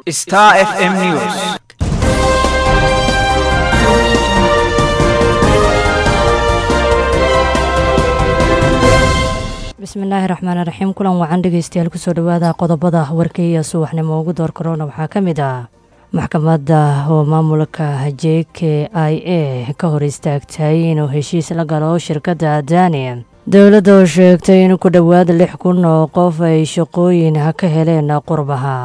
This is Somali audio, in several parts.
Star FM News. bismillaahi raxmaani raxiim. kulan wacan dhegeystayaal kusoo dhawaada qodobada warkii iyo subaxnimo ugu door korona waxaa ka mid ah maxkamadda oo maamulka JKIA ka hor istaagtay inuu heshiis la galo shirkadda Adani. dowladda oo sheegtay in ku dhowaad 6,000 oo qof ay shaqooyin ka heleen qurbaha.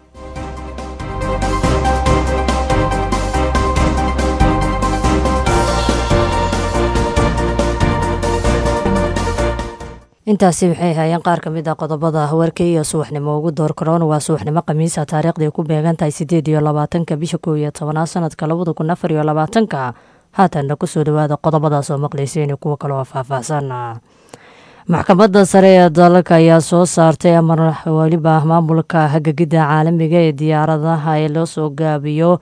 intaasi waxay hayeen qaar ka mid ah qodobada warkii iyo subaxnimo ugu door korona. waa subaxnimo khamiisa taariikhdii ku beegan tahay 18 bisha 11 sanadka 2024. haatanna kusoo dhawaada qodobadaas oo maqlayseen kuwa kale oo faahfaahsan. maxkamadda sare ee dalka ayaa soo saartay amar waliba maamulka hagagida caalamiga ee diyaaradaha ee loo soo gaabiyo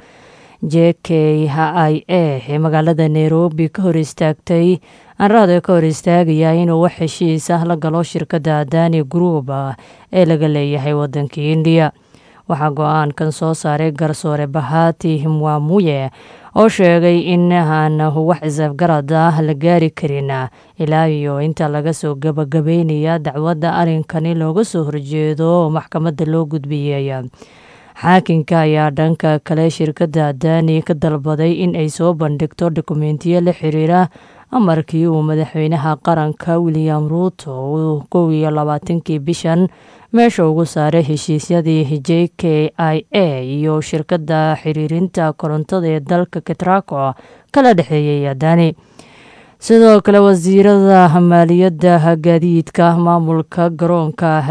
JKIA ee magaalada Nairobi ka hor istaagtay anraada ka hor istaagaya inuu wax heshiis la galo shirkadda Adani Group ee laga leeyahay wadanka India. waxaa go'aankan soo saaray garsoore Bahati Mwamuye oo sheegay in aan wax isafgarad la gaari karin ilaa iyo inta laga soo gabagabeynaya dacwadda arrinkani looga soo horjeedo maxkamadda loo gudbiyay. xaakinka ayaa dhanka kale shirkadda Adani ka dalbaday in ay soo bandhigto dokumentiyo la xiriira amarkii uu madaxweynaha qaranka William Ruto uu 21 bishan meesha ugu saaray heshiisyadii JKIA iyo shirkadda xiriirinta korontada ee dalka Ketraco kala dhexeeyay Adani. sidoo kale wasiirada maaliyadda gaadiidka maamulka garoonka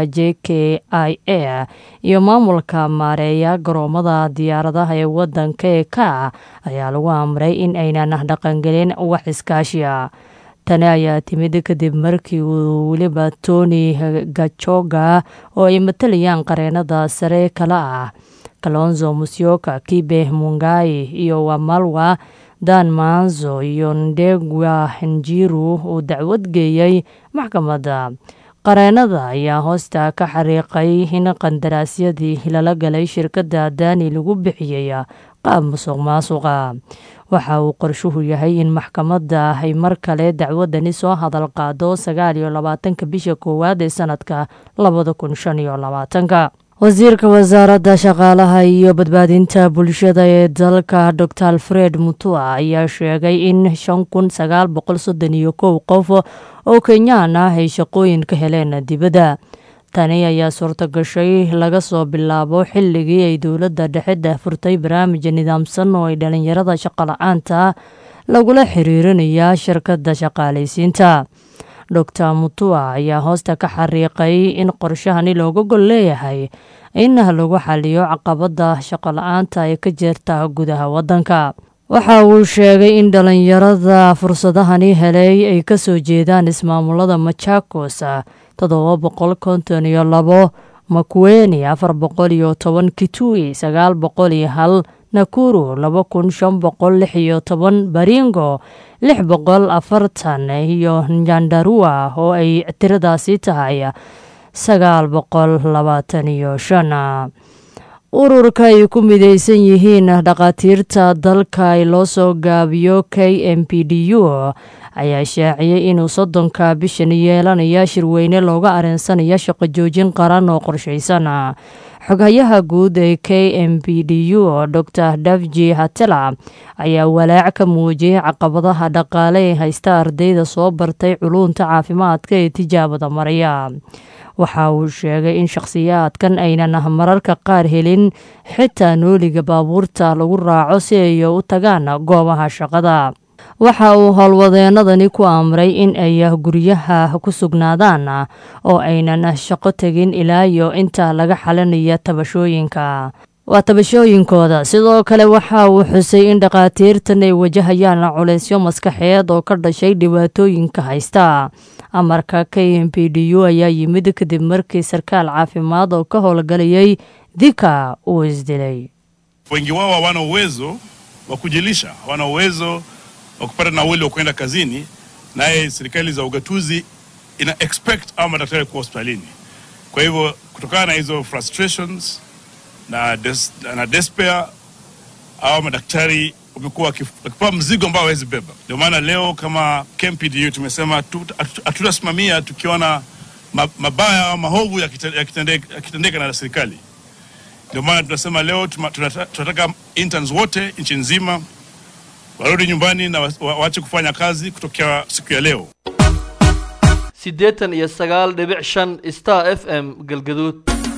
JKIA iyo maamulka maareeya garoomada diyaaradaha ee wadanka ee ka ayaa lagu amray in aynan dhaqangelin wax iskaashi ah. tani ayaa timid kadib markii uu weliba Tony Gachoga oo ay matalayaan qareenada sare kala ah Kalonzo Musyoka, Kibe Mungai iyo Wamalwa Dan Manzo iyo Ndegwa Njiru uu dacwad geeyay maxkamadda. qareenada ayaa hoosta ka xariiqay in qandaraasyadii lala galay shirkadda Adani lagu bixiyay qaab musuqmaasuqa. waxa uu qorshuhu yahay in maxkamadda ay mar kale dacwadani soo hadal qaado 29 bisha 1 ee sanadka 2025. wasiirka wasaaradda shaqaalaha iyo badbaadinta bulshada ee dalka Dr. Alfred Mutua ayaa sheegay in 5,931 qof oo Kenyaan ay shaqooyin ka heleen dibadda. tani ayaa suurto gashay laga soo bilaabo xilligii ay dowladda dhexe furtay barnaamij nidaamsan oo ay dhalinyarada shaqo la'aanta lagula xiriirinaya shirkadda shaqaalaysiinta. Dr. Mutua ayaa hoosta ka xariiqay in qorshahani looga gol leeyahay in lagu xaliyo caqabada shaqo la'aanta ee ka jirta gudaha wadanka. waxa uu sheegay in dhalinyarada fursadahani helay ay ka soo jeedaan ismaamulada Machakos 752, Makueni 410, Kitui 901, Nakuru 2,516, Baringo 640 iyo Nyandarua oo ay tiradaasi tahay 925. ururka ay ku midaysan yihiin dhaqaatiirta dalka ee loo soo gaabiyo KMPDU ayaa shaaciyay inuu 30 bishan yeelanaya shirweyne looga arinsanaya shaqo joojin qaran oo qorshaysan. xoghayaha guud ee KMPDU Dr. Davji Hatela ayaa walaac ka muujiyay caqabadaha dhaqaale ee haysta ardayda soo bartay culuunta caafimaadka ee tijaabada maraya. waxa uu sheegay in shakhsiyaadkan aynan mararka qaar helin xitaa nooliga baabuurta lagu raaco si ay u tagaan goobaha shaqada. waxa uu howlwadeenadani ku amray in ay guryaha ku sugnaadaan oo aynan shaqo tegin ilaa iyo inta laga xalinayo tabashooyinkooda. sidoo kale waxa uu xusay in dhaqaatiirtan ay wajahayaan culeysyo maskaxeed oo ka dhashay dhibaatooyinka haysta. amarka KMPDU ayaa yimid kadib markii sarkaal caafimaad oo ka howlgalayay Thika uu isdilay. wengi wao hawana uwezo wa kujilisha, hawana uwezo wa kupata nauli wa kwenda kazini, naye serikali za ugatuzi ina expect ama madaktari kwa hospitalini. Kwa hivyo kutokana na hizo frustrations na despair au madaktari wamekuwa wakipewa mzigo ambao hawezi beba. Ndio maana leo kama KMPDU tumesema hatutasimamia tukiona mabaya au mahovu yakitendeka na serikali. Ndio maana tunasema leo tunataka interns wote nchi nzima warudi nyumbani na waache kufanya kazi kutokea siku ya leo. 89.5 Star FM Galgaduud.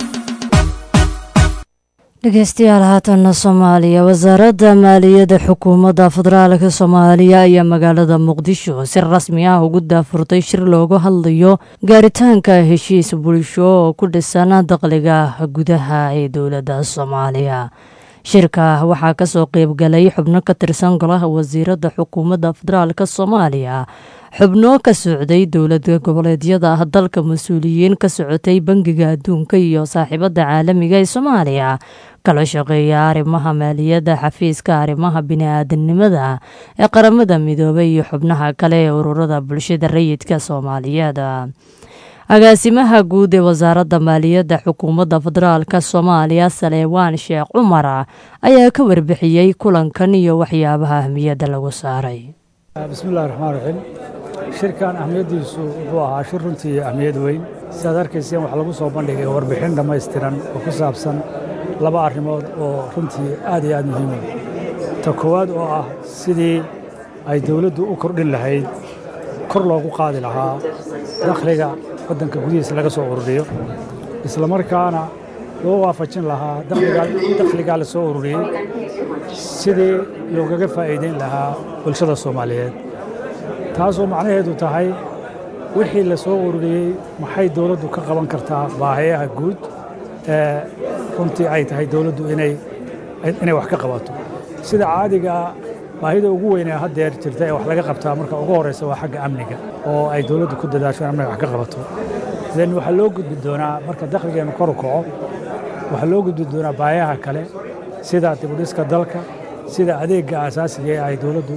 dhegeystayaal haatan Soomaaliya wasaaradda maaliyadda xukuumadda federaalka Soomaaliya ayaa magaalada Muqdisho si rasmi ah ugu daafurtay shir looga hadlayo gaaritaanka heshiis bulsho oo ku dhisan dakhliga gudaha ee dowladda Soomaaliya. shirka waxaa ka soo qayb galay xubno ka tirsan golaha wasiiradda xukuumadda federaalka Soomaaliya, xubno ka socday dowladda goboleedyada dalka, mas'uuliyiin ka socotay Bangiga Adduunka iyo saaxiibada caalamiga ee Soomaaliya, kala shaqeeya arrimaha maaliyadda, xafiiska arrimaha bini'aadanimada ee qaramada midoobay iyo xubnaha kale ee ururada bulshada rayidka Soomaaliyeed. agaasimaha guud ee wasaaradda maaliyadda xukuumadda federaalka Soomaaliya Saleewaan Sheekh Cumar ayaa ka warbixiyay kulankan iyo waxyaabaha ahmiyadda lagu saaray. bismillaahir rahmaanir rahiim. shirkan ahmiyadiisu wuxuu ahaa shir runtii ahmiyad weyn. sidaad arkayseen waxa lagu soo bandhigay warbixin dhammaystiran oo ku saabsan laba arrimood oo runtii aad iyo aad muhiim ah. ta koowaad oo ah sidii ay dawladdu u kordhin lahayd, kor loogu qaadi lahaa dakhliga waddanka gudihiisa laga soo ururiyo, isla markaana loo waafajin lahaa dakhliga la soo ururiyey sidii loogaga faa'iideyn lahaa bulshada Soomaaliyeed. taasoo macnaheedu tahay wixii la soo ururiyey maxay dawladdu ka qaban kartaa baahiyaha guud ee runtii ay tahay dawladdu inay wax ka qabato. sida caadiga baahida ugu weyn ee haddeer jirta ee wax laga qabtaa marka ugu horeysa waa xagga amniga oo ay dawladdu ku dadaasho inay wax ka qabato. waxaa loo gudbi doonaa marka dakhligeenu kor u kaco, waxaa loo gudbi doonaa baahiyaha kale sida dib u dhiska dalka, sida adeegga aasaasiga ee ay dawladdu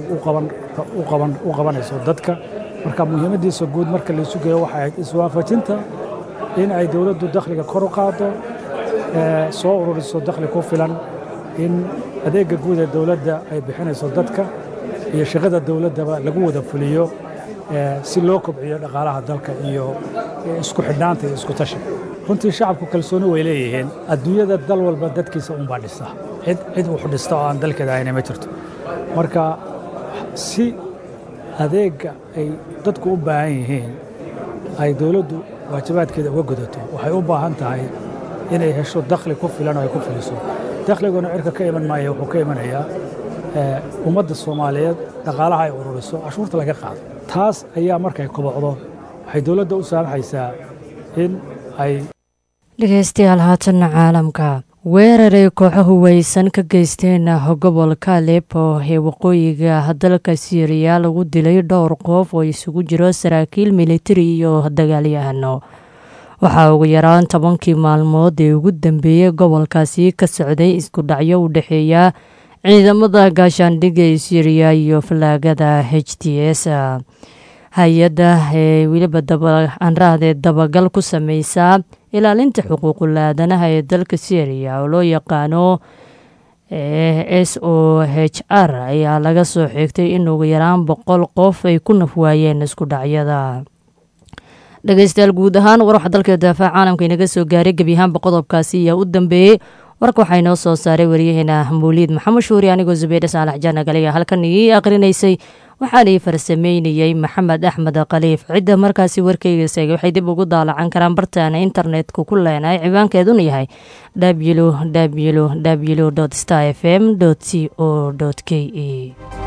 u qabanayso dadka. marka muhiimadiisa guud marka la isu geeyo waxay iswaafajinta in ay dawladdu dakhliga kor u qaado, soo ururiso dakhli ku filan, in adeegga guud ee dawladda ay bixinayso dadka iyo shaqada dawladdaba lagu wada fuliyo si loo kobciyo dhaqaalaha dalka iyo isku xidhnaanta iyo isku tashi. runtii shacabku kalsooni way leeyihiin. adduunyada dal walba dadkiisa unbaa dhisa, cid wuxu dhista oo aan dalkeeda ahayna ma jirto. marka si adeegga ay dadku u baahan yihiin ay dawladdu waajibaadkeeda uga gudato, waxay u baahan tahay inay hesho dakhli ku filan oo ay ku fuliso. dakhliguna cirka ka iman maayo, wuxuu ka imanayaa ummadda Soomaaliyeed dhaqaalaha ay ururiso, cashuurta laga qaado. taas ayaa markay kobocdo waxay dawladda u saamaxaysaa in ay dhegeystayaal haatan caalamka weeraray kooxo huwaysan ka geysteen gobolka Aleppo ee waqooyiga dalka Syria lagu dilay dhowr qof oo isugu jiro saraakiil militari iyo dagaalyahano. waxaa ugu yaraan 10 maalmood ee ugu dambeeyay gobolkaasi ka socday isku dhacyo u dhaxeeya ciidamada gaashaandhigga ee Syria iyo falaagada HTS. hay-adda weliba dabagal ku sameysa ilaalinta xuquuqul aadanaha ee dalka Syria oo loo yaqaano SOHR ayaa laga soo xigtay in ugu yaraan 100 qof ay ku nafwaayeen isku dhacyada. dhegeystayaal guud ahaan waxa dalka daafaca caalamka inaga soo gaaray gabi ahaanba qodobkaasi ayaa u dambeeyay. warka waxaa inoo soo saaray wariyaheena Mawliid Maxamed Shuuri, anigoo Zubayda Saalax Jana galiya halkan ii aqrinaysay, waxaana ii farsameynayay Maxamed Axmed Qaliif. cidda markaasi warkayga seegay waxay dib ugu daalacan karaan bartaana internetka ku leenahay, ciwaankeeduna yahay www.starfm.co.ke.